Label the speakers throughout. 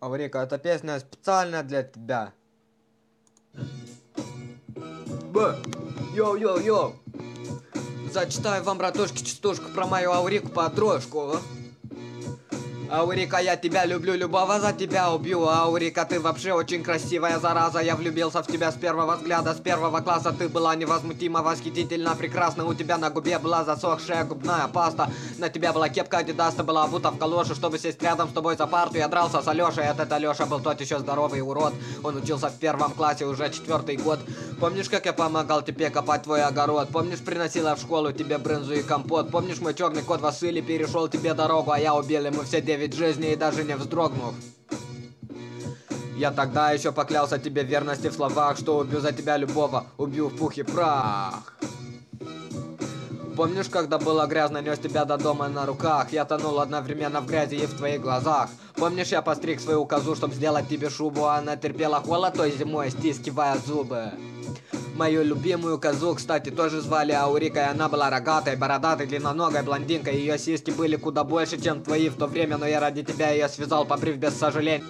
Speaker 1: Аврика, эта песня специально для тебя. Б, йоу-йоу-йоу. Зачитаю вам, братушки, частушку про мою Аурику подружку. Аурика, я тебя люблю, любого за тебя убью. Аурика, ты вообще очень красивая зараза. Я влюбился в тебя с первого взгляда, с первого класса. Ты была невозмутимо, восхитительно, прекрасна. У тебя на губе была засохшая губная паста. На тебя была кепка Адидас, ты была обута в калоши. Чтобы сесть рядом с тобой за парту, я дрался с Алешей. Этот Алеша был тот еще здоровый урод. Он учился в первом классе уже 4-й год. Помнишь, как я помогал тебе копать твой огород? Помнишь, приносила в школу тебе брынзу и компот? Помнишь, мой черный кот Василий перешел тебе дорогу, а я убил ему все 9 жизней и даже не вздрогнув? Я тогда еще поклялся тебе верности в словах, что убью за тебя любого, убью в пух и прах. Помнишь, когда было грязно, нес тебя до дома на руках? Я тонул одновременно в грязи и в твоих глазах. Помнишь, я постриг свою козу, чтобы сделать тебе шубу? Она терпела холод той зимой, стискивая зубы. Мою любимую козу, кстати, тоже звали Аурика, и она была рогатой, бородатой, длинноногой блондинкой. Ее сиськи были куда больше, чем твои в то время, но я ради тебя ее связал, побрив без сожаления.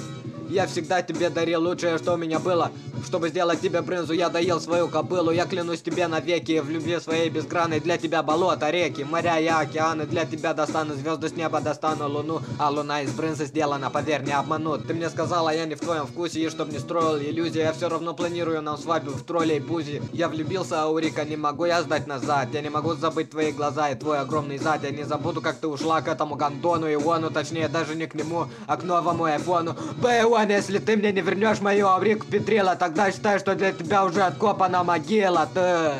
Speaker 1: Я всегда тебе дарил лучшее, что у меня было. Чтобы сделать тебе брынзу, я доел свою кобылу. Я клянусь тебе навеки, в любви своей безгранной. Для тебя болота, реки, моря и океаны. Для тебя достану звезды с неба, достану луну. А луна из брынзы сделана, поверь, не обманут. Ты мне сказала, я не в твоем вкусе, и чтоб не строил иллюзии, я все равно планирую нам свадьбу в троллейбузе. Я влюбился, Аурика, не могу я сдать назад. Я не могу забыть твои глаза и твой огромный зад. Я не забуду, как ты ушла к этому гондону и вону, точнее даже не к нему, а к новому айфону. Бэйон, если ты мне не вернешь мою Аурику Петрила, тогда считай, что для тебя уже откопана могила, ты.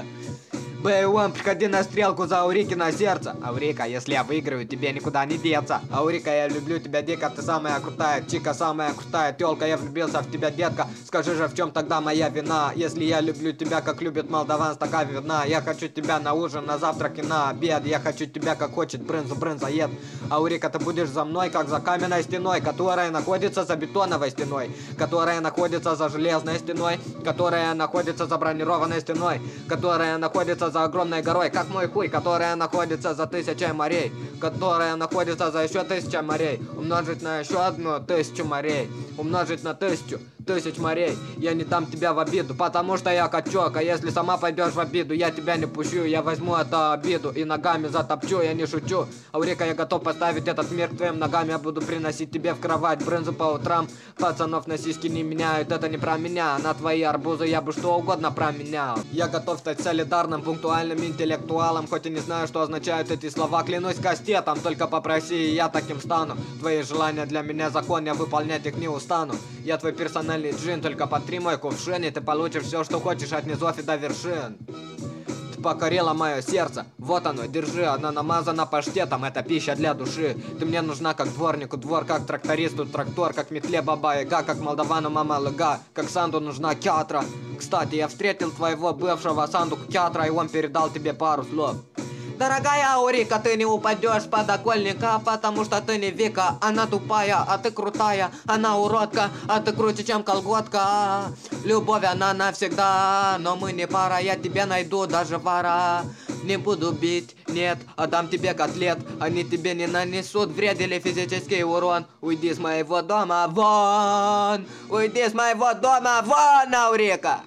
Speaker 1: Бэйон, приходи на стрелку за Аурики на сердце. Аурика, если я выиграю, тебе никуда не деться. Аурика, я люблю тебя дико, ты самая крутая чика, самая крутая тёлка. Я влюбился в тебя, детка. Скажи же, в чем тогда моя вина? Если я люблю тебя, как любит молдаван, стакан вина. Я хочу тебя на ужин, на завтрак и на обед. Я хочу тебя, как хочет брынза-ед. Аурика, ты будешь за мной, как за каменной стеной, которая находится за бетоновой стеной, которая находится за железной стеной, которая находится за бронированной стеной, которая находится за огромной горой, как мой хуй, которая находится за 1000 морей, которая находится за еще 1000 морей, умножить на еще 1000 морей, умножить на 1000 морей. Я не дам тебя в обиду, потому что я качок. А если сама пойдешь в обиду, я тебя не пущу. Я возьму эту обиду и ногами затопчу. Я не шучу, Аурика, я готов поставить этот мир к твоим ногам. Я буду приносить тебе в кровать брынзу по утрам. Пацанов на сиськи не меняют, это не про меня. На твои арбузы я бы что угодно променял. Я готов стать солидарным, пунктуальным интеллектуалом, хоть и не знаю, что означают эти слова. Клянусь кастетом, только попроси, и я таким стану. Твои желания для меня закон, я выполнять их не устану. Я твой персональный джин, только потри мой кувшин, и ты получишь все, что хочешь от низов и до вершин. Ты покорила мое сердце, вот оно, держи. Она намазана паштетом, это пища для души. Ты мне нужна как дворнику двор, как трактористу трактор, как метле баба яга, как молдавану мама лыга, как Санду нужна кятра. Кстати, я встретил твоего бывшего Санду кятра, и он передал тебе пару слов. Дорогая Аурика, ты не упадешь с подоконника, потому что ты не Вика. Она тупая, а ты крутая. Она уродка, а ты круче, чем колготка. Любовь, она навсегда, но мы не пара. Я тебе найду даже вора. Не буду бить, нет, отдам тебе котлет. Они тебе не нанесут вред или физический урон. Уйди с моего дома, вон! Уйди с моего дома, вон, Аурика!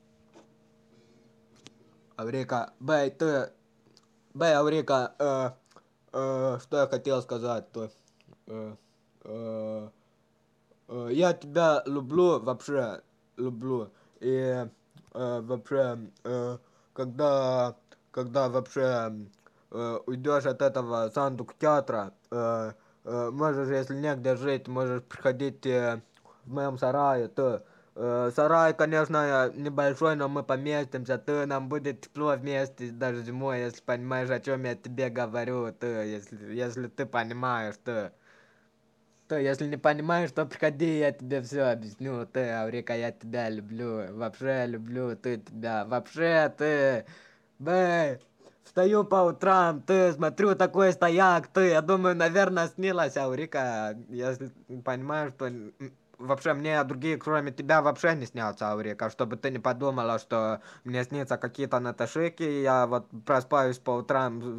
Speaker 1: Аурика, бэй, ты... Бэй, Аурика, что я хотел сказать-то? Я тебя люблю, вообще, люблю. И вообще, когда вообще уйдешь от этого Сандук театра, можешь, если негде жить, можешь приходить в моем сарае, то сарай, конечно, небольшой, но мы поместимся, ты, нам будет тепло вместе, даже зимой, если понимаешь, о чем я тебе говорю, ты, если ты понимаешь, ты, если не понимаешь, то приходи, я тебе все объясню, ты, Аурика, я тебя люблю, вообще люблю, ты тебя, вообще, ты, бэй. Встаю по утрам, ты, смотрю, такой стояк, ты, я думаю, наверное, снилась Аурика, если понимаешь, что вообще мне другие, кроме тебя, вообще не снятся, Аурика, чтобы ты не подумала, что мне снится какие-то наташики, я вот проспаюсь по утрам,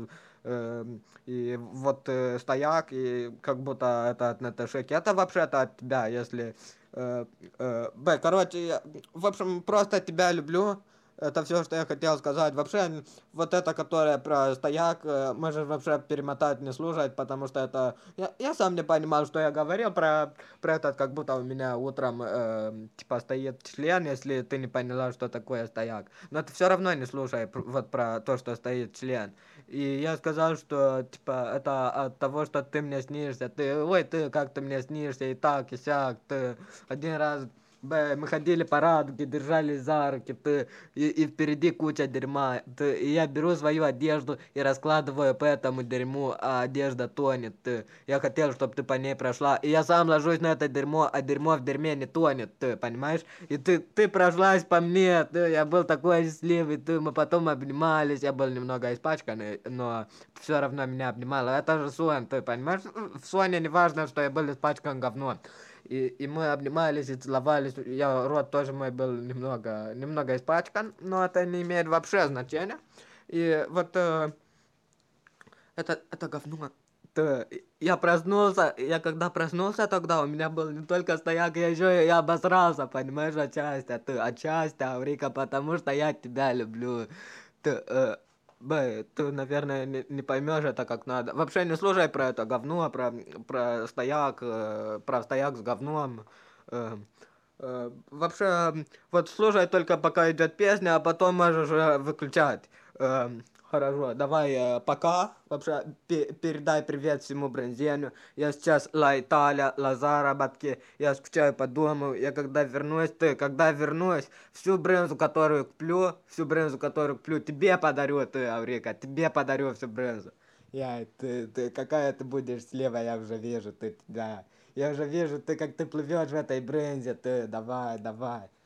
Speaker 1: И вот стояк, и как будто это от Наташики. Это вообще-то от тебя, если... короче, в общем, просто тебя люблю. Это все, что я хотел сказать. Вообще, вот это, которое про стояк, можешь вообще перемотать, не слушать, потому что это... Я сам не понимал, что я говорил про этот, как будто у меня утром, типа, стоит член, если ты не поняла, что такое стояк. Но ты все равно не слушай вот про то, что стоит член. И я сказал, что, типа, это от того, что ты мне снишься. Ой, ты как ты мне снишься, и так, и сяк. Ты один раз, мы ходили по радуге, держались за руки, и впереди куча дерьма. И я беру свою одежду и раскладываю по этому дерьму, а одежда тонет. Я хотел, чтобы ты по ней прошла. И я сам ложусь на это дерьмо, а дерьмо в дерьме не тонет, ты понимаешь? И ты прошлась по мне, я был такой счастливый, мы потом обнимались, я был немного испачканный, но все равно меня обнимала. Это же сон, ты понимаешь? В соне не важно, что я был испачкан говном. И мы обнимались и целовались. Рот тоже мой был немного испачкан, но это не имеет вообще значения. И вот это говно. Я проснулся, я когда проснулся тогда, у меня был не только стояк, я еще и обосрался, понимаешь, отчасти, Аврика, потому что я тебя люблю. Ты, ты, наверное, не поймешь это как надо. Вообще не слушай про это говно, про стояк с говном. Э, вообще, вот слушай только пока идет песня, а потом можешь выключать. Хорошо, давай, пока. Вообще, передай привет всему Бронзению. Я сейчас ла Италия, ла заработки. Я скучаю по дому. Когда вернусь, всю брынзу, которую куплю, тебе подарю, ты, Аврика, тебе подарю всю брынзу. Какая ты будешь слева, я уже вижу, ты, да. Я уже вижу, как ты плывешь в этой брынзе, ты, давай, давай.